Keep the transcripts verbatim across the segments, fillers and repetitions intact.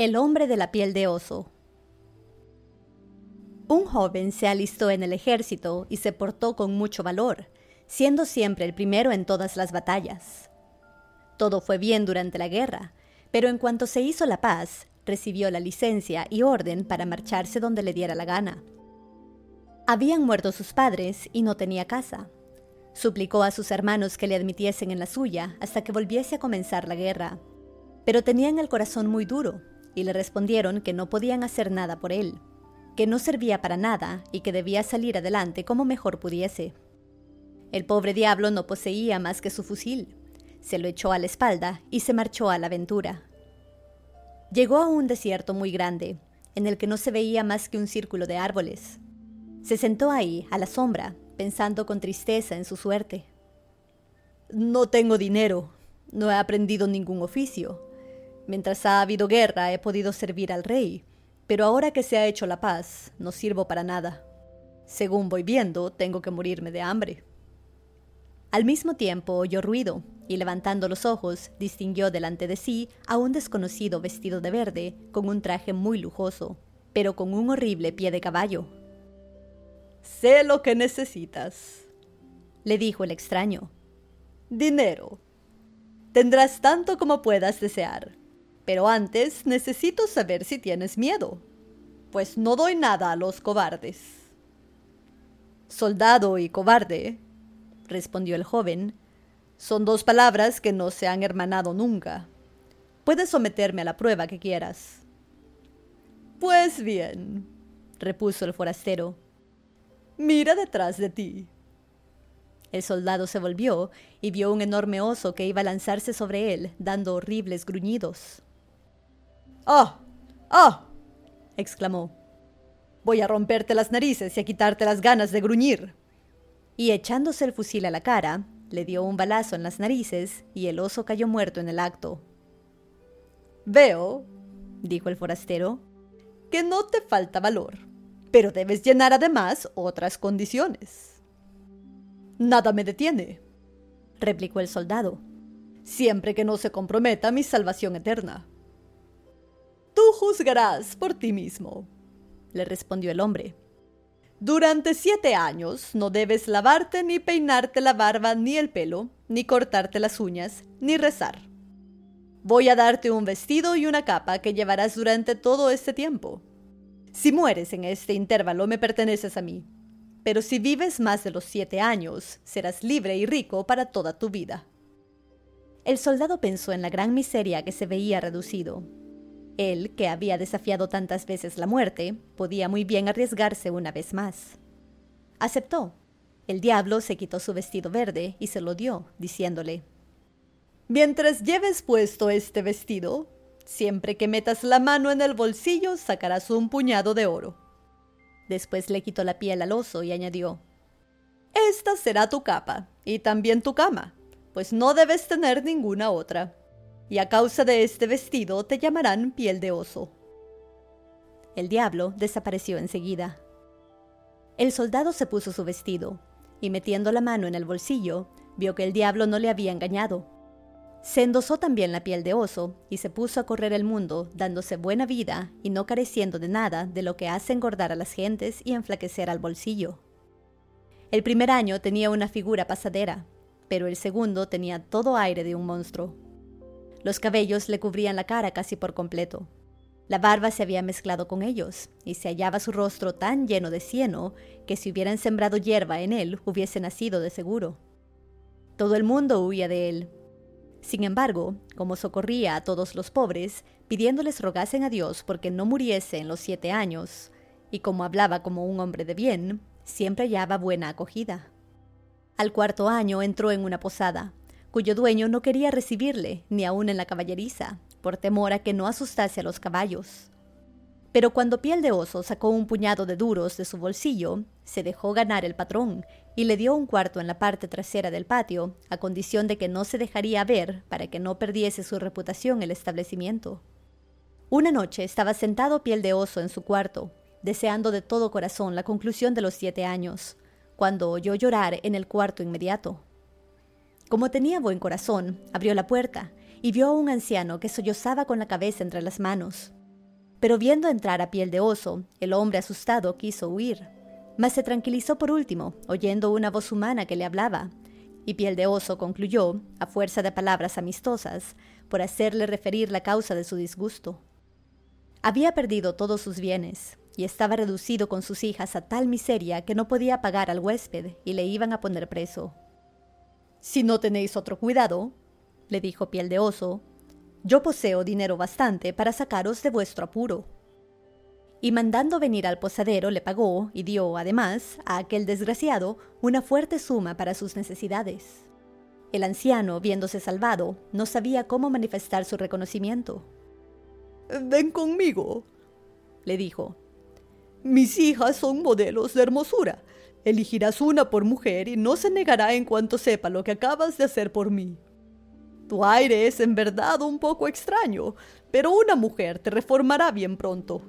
El hombre de la piel de oso. Un joven se alistó en el ejército y se portó con mucho valor, siendo siempre el primero en todas las batallas. Todo fue bien durante la guerra, pero en cuanto se hizo la paz, recibió la licencia y orden para marcharse donde le diera la gana. Habían muerto sus padres y no tenía casa. Suplicó a sus hermanos que le admitiesen en la suya hasta que volviese a comenzar la guerra, pero tenían el corazón muy duro y le respondieron que no podían hacer nada por él, que no servía para nada y que debía salir adelante como mejor pudiese. El pobre diablo no poseía más que su fusil. Se lo echó a la espalda y se marchó a la aventura. Llegó a un desierto muy grande, en el que no se veía más que un círculo de árboles. Se sentó ahí, a la sombra, pensando con tristeza en su suerte. No tengo dinero, no he aprendido ningún oficio. Mientras ha habido guerra he podido servir al rey, pero ahora que se ha hecho la paz, no sirvo para nada. Según voy viendo, tengo que morirme de hambre. Al mismo tiempo oyó ruido, y levantando los ojos, distinguió delante de sí a un desconocido vestido de verde, con un traje muy lujoso, pero con un horrible pie de caballo. «Sé lo que necesitas», le dijo el extraño. «Dinero. Tendrás tanto como puedas desear. Pero antes necesito saber si tienes miedo, pues no doy nada a los cobardes». «Soldado y cobarde», respondió el joven, «son dos palabras que no se han hermanado nunca. Puedes someterme a la prueba que quieras». «Pues bien», repuso el forastero, «mira detrás de ti». El soldado se volvió y vio un enorme oso que iba a lanzarse sobre él, dando horribles gruñidos. «¡Ah! ¡Ah!», exclamó. «Voy a romperte las narices y a quitarte las ganas de gruñir». Y echándose el fusil a la cara, le dio un balazo en las narices y el oso cayó muerto en el acto. «Veo», dijo el forastero, «que no te falta valor, pero debes llenar además otras condiciones». «Nada me detiene», replicó el soldado, «siempre que no se comprometa mi salvación eterna». «Tú juzgarás por ti mismo», le respondió el hombre. «Durante siete años no debes lavarte ni peinarte la barba ni el pelo, ni cortarte las uñas, ni rezar. Voy a darte un vestido y una capa que llevarás durante todo este tiempo. Si mueres en este intervalo me perteneces a mí, pero si vives más de los siete años, serás libre y rico para toda tu vida». El soldado pensó en la gran miseria que se veía reducido. Él, que había desafiado tantas veces la muerte, podía muy bien arriesgarse una vez más. Aceptó. El diablo se quitó su vestido verde y se lo dio, diciéndole: «Mientras lleves puesto este vestido, siempre que metas la mano en el bolsillo sacarás un puñado de oro». Después le quitó la piel al oso y añadió: «Esta será tu capa y también tu cama, pues no debes tener ninguna otra. Y a causa de este vestido te llamarán piel de oso». El diablo desapareció enseguida. El soldado se puso su vestido, y metiendo la mano en el bolsillo, vio que el diablo no le había engañado. Se endosó también la piel de oso, y se puso a correr el mundo, dándose buena vida y no careciendo de nada de lo que hace engordar a las gentes y enflaquecer al bolsillo. El primer año tenía una figura pasadera, pero el segundo tenía todo aire de un monstruo. Los cabellos le cubrían la cara casi por completo. La barba se había mezclado con ellos, y se hallaba su rostro tan lleno de cieno que si hubieran sembrado hierba en él hubiese nacido de seguro. Todo el mundo huía de él. Sin embargo, como socorría a todos los pobres, pidiéndoles rogasen a Dios porque no muriese en los siete años, y como hablaba como un hombre de bien, siempre hallaba buena acogida. Al cuarto año entró en una posada, cuyo dueño no quería recibirle, ni aun en la caballeriza, por temor a que no asustase a los caballos. Pero cuando Piel de Oso sacó un puñado de duros de su bolsillo, se dejó ganar el patrón y le dio un cuarto en la parte trasera del patio, a condición de que no se dejaría ver para que no perdiese su reputación el establecimiento. Una noche estaba sentado Piel de Oso en su cuarto, deseando de todo corazón la conclusión de los siete años, cuando oyó llorar en el cuarto inmediato. Como tenía buen corazón, abrió la puerta y vio a un anciano que sollozaba con la cabeza entre las manos. Pero viendo entrar a Piel de Oso, el hombre asustado quiso huir, mas se tranquilizó por último, oyendo una voz humana que le hablaba, y Piel de Oso concluyó, a fuerza de palabras amistosas, por hacerle referir la causa de su disgusto. Había perdido todos sus bienes, y estaba reducido con sus hijas a tal miseria que no podía pagar al huésped y le iban a poner preso. «Si no tenéis otro cuidado», le dijo Piel de Oso, «yo poseo dinero bastante para sacaros de vuestro apuro». Y mandando venir al posadero le pagó y dio, además, a aquel desgraciado una fuerte suma para sus necesidades. El anciano, viéndose salvado, no sabía cómo manifestar su reconocimiento. «Ven conmigo», le dijo. «Mis hijas son modelos de hermosura. Elegirás una por mujer y no se negará en cuanto sepa lo que acabas de hacer por mí. Tu aire es en verdad un poco extraño, pero una mujer te reformará bien pronto».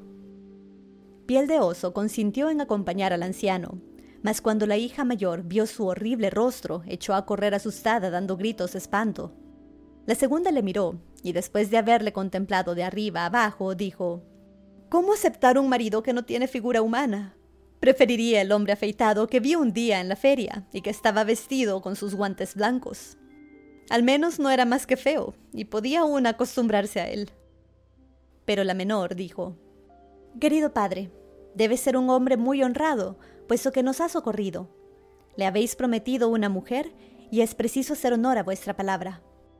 Piel de Oso consintió en acompañar al anciano, mas cuando la hija mayor vio su horrible rostro, echó a correr asustada dando gritos de espanto. La segunda le miró, y después de haberle contemplado de arriba a abajo, dijo: «¿Cómo aceptar un marido que no tiene figura humana? Preferiría el hombre afeitado que vi un día en la feria y que estaba vestido con sus guantes blancos. Al menos no era más que feo, y podía aún acostumbrarse a él». Pero la menor dijo: «Querido padre, debe ser un hombre muy honrado, puesto que nos ha socorrido. Le habéis prometido una mujer, y es preciso hacer honor a vuestra palabra».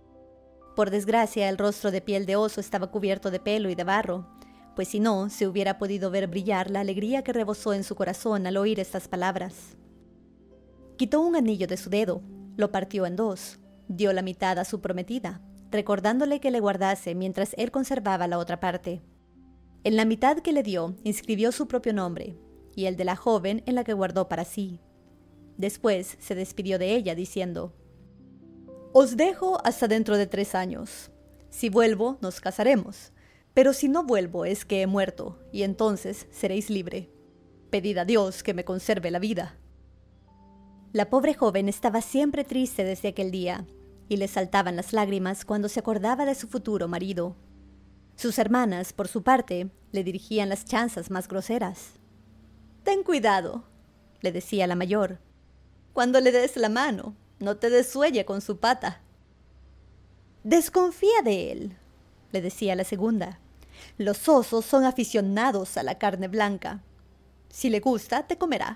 Por desgracia, el rostro de Piel de Oso estaba cubierto de pelo y de barro, pues si no, se hubiera podido ver brillar la alegría que rebosó en su corazón al oír estas palabras. Quitó un anillo de su dedo, lo partió en dos, dio la mitad a su prometida, recordándole que le guardase mientras él conservaba la otra parte. En la mitad que le dio, inscribió su propio nombre, y el de la joven en la que guardó para sí. Después se despidió de ella diciendo: «Os dejo hasta dentro de tres años. Si vuelvo, nos casaremos, pero si no vuelvo es que he muerto, y entonces seréis libre. Pedid a Dios que me conserve la vida». La pobre joven estaba siempre triste desde aquel día, y le saltaban las lágrimas cuando se acordaba de su futuro marido. Sus hermanas, por su parte, le dirigían las chanzas más groseras. «Ten cuidado», le decía la mayor. «Cuando le des la mano, no te desuelle con su pata». «Desconfía de él», le decía la segunda. «Los osos son aficionados a la carne blanca. Si le gusta, te comerá».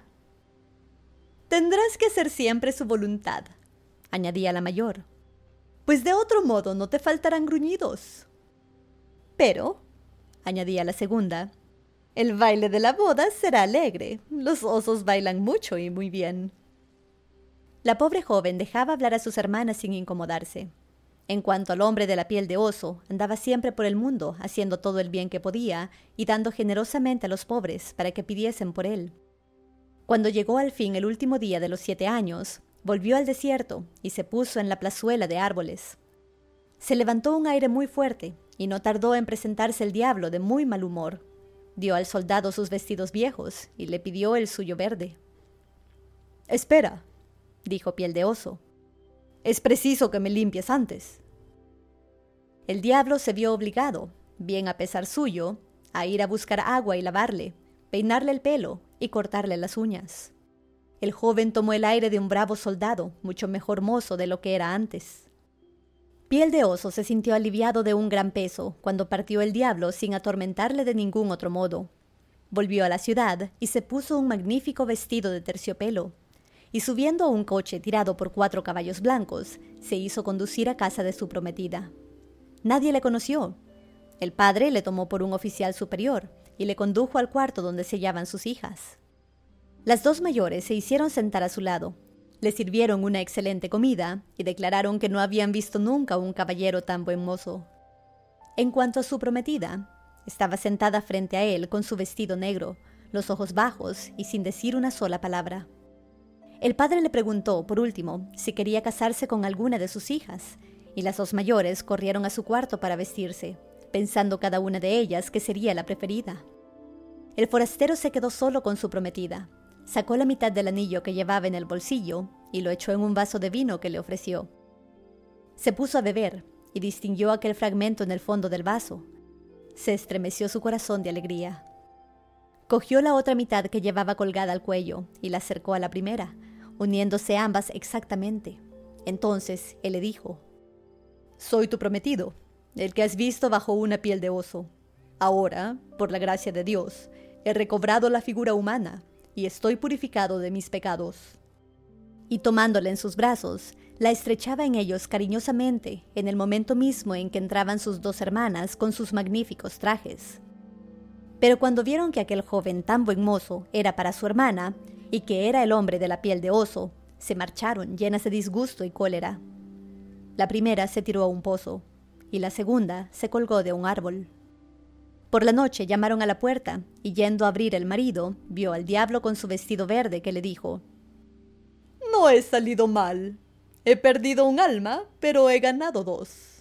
«Tendrás que hacer siempre su voluntad», añadía la mayor, «pues de otro modo no te faltarán gruñidos». «Pero», añadía la segunda, «el baile de la boda será alegre. Los osos bailan mucho y muy bien». La pobre joven dejaba hablar a sus hermanas sin incomodarse. En cuanto al hombre de la piel de oso, andaba siempre por el mundo, haciendo todo el bien que podía y dando generosamente a los pobres para que pidiesen por él. Cuando llegó al fin el último día de los siete años, volvió al desierto y se puso en la plazuela de árboles. Se levantó un aire muy fuerte, y no tardó en presentarse el diablo de muy mal humor. Dio al soldado sus vestidos viejos y le pidió el suyo verde. «Espera», dijo Piel de Oso, «es preciso que me limpies antes». El diablo se vio obligado, bien a pesar suyo, a ir a buscar agua y lavarle, peinarle el pelo y cortarle las uñas. El joven tomó el aire de un bravo soldado, mucho mejor mozo de lo que era antes. Piel de Oso se sintió aliviado de un gran peso cuando partió el diablo sin atormentarle de ningún otro modo. Volvió a la ciudad y se puso un magnífico vestido de terciopelo, y subiendo a un coche tirado por cuatro caballos blancos, se hizo conducir a casa de su prometida. Nadie le conoció. El padre le tomó por un oficial superior y le condujo al cuarto donde se hallaban sus hijas. Las dos mayores se hicieron sentar a su lado. Le sirvieron una excelente comida y declararon que no habían visto nunca un caballero tan buen mozo. En cuanto a su prometida, estaba sentada frente a él con su vestido negro, los ojos bajos y sin decir una sola palabra. El padre le preguntó, por último, si quería casarse con alguna de sus hijas, y las dos mayores corrieron a su cuarto para vestirse, pensando cada una de ellas que sería la preferida. El forastero se quedó solo con su prometida. Sacó la mitad del anillo que llevaba en el bolsillo y lo echó en un vaso de vino que le ofreció. Se puso a beber y distinguió aquel fragmento en el fondo del vaso. Se estremeció su corazón de alegría. Cogió la otra mitad que llevaba colgada al cuello y la acercó a la primera, uniéndose ambas exactamente. Entonces él le dijo: «Soy tu prometido, el que has visto bajo una piel de oso. Ahora, por la gracia de Dios, he recobrado la figura humana y estoy purificado de mis pecados». Y tomándola en sus brazos, la estrechaba en ellos cariñosamente en el momento mismo en que entraban sus dos hermanas con sus magníficos trajes. Pero cuando vieron que aquel joven tan buen mozo era para su hermana, y que era el hombre de la piel de oso, se marcharon llenas de disgusto y cólera. La primera se tiró a un pozo, y la segunda se colgó de un árbol. Por la noche llamaron a la puerta, y yendo a abrir el marido, vio al diablo con su vestido verde, que le dijo: «No he salido mal. He perdido un alma, pero he ganado dos».